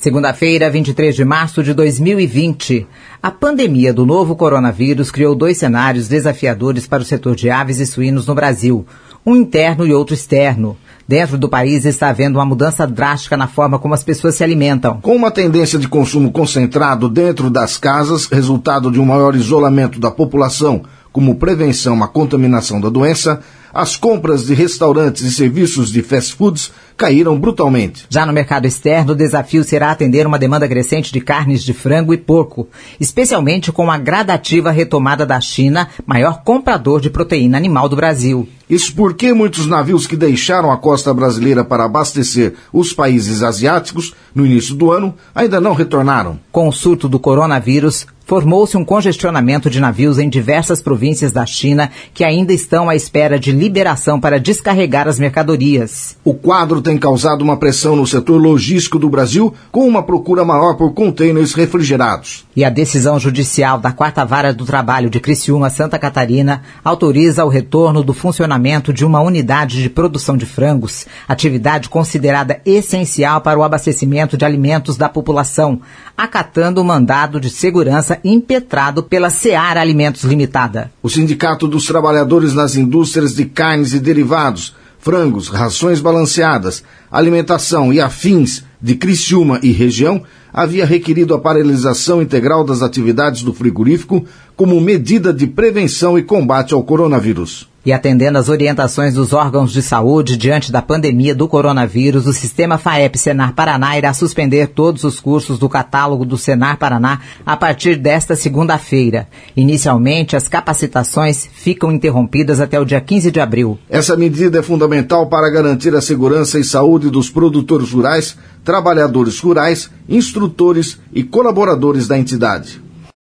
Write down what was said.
Segunda-feira, 23 de março de 2020. A pandemia do novo coronavírus criou 2 cenários desafiadores para o setor de aves e suínos no Brasil, um interno e outro externo. Dentro do país está havendo uma mudança drástica na forma como as pessoas se alimentam. Com uma tendência de consumo concentrado dentro das casas, resultado de um maior isolamento da população, como prevenção à contaminação da doença, as compras de restaurantes e serviços de fast foods caíram brutalmente. Já no mercado externo, o desafio será atender uma demanda crescente de carnes de frango e porco, especialmente com a gradativa retomada da China, maior comprador de proteína animal do Brasil. Isso porque muitos navios que deixaram a costa brasileira para abastecer os países asiáticos no início do ano ainda não retornaram. Com o surto do coronavírus, formou-se um congestionamento de navios em diversas províncias da China que ainda estão à espera de liberação para descarregar as mercadorias. O quadro tem causado uma pressão no setor logístico do Brasil, com uma procura maior por contêineres refrigerados. E a decisão judicial da 4ª Vara do Trabalho de Criciúma, Santa Catarina, autoriza o retorno do funcionamento de uma unidade de produção de frangos, atividade considerada essencial para o abastecimento de alimentos da população, acatando o mandado de segurança impetrado pela Seara Alimentos Limitada. O Sindicato dos Trabalhadores nas Indústrias de Carnes e Derivados, Frangos, Rações Balanceadas, Alimentação e Afins de Criciúma e região havia requerido a paralisação integral das atividades do frigorífico como medida de prevenção e combate ao coronavírus. E atendendo às orientações dos órgãos de saúde diante da pandemia do coronavírus, o Sistema FAEP Senar Paraná irá suspender todos os cursos do catálogo do Senar Paraná a partir desta segunda-feira. Inicialmente, as capacitações ficam interrompidas até o dia 15 de abril. Essa medida é fundamental para garantir a segurança e saúde dos produtores rurais, trabalhadores rurais, instrutores e colaboradores da entidade.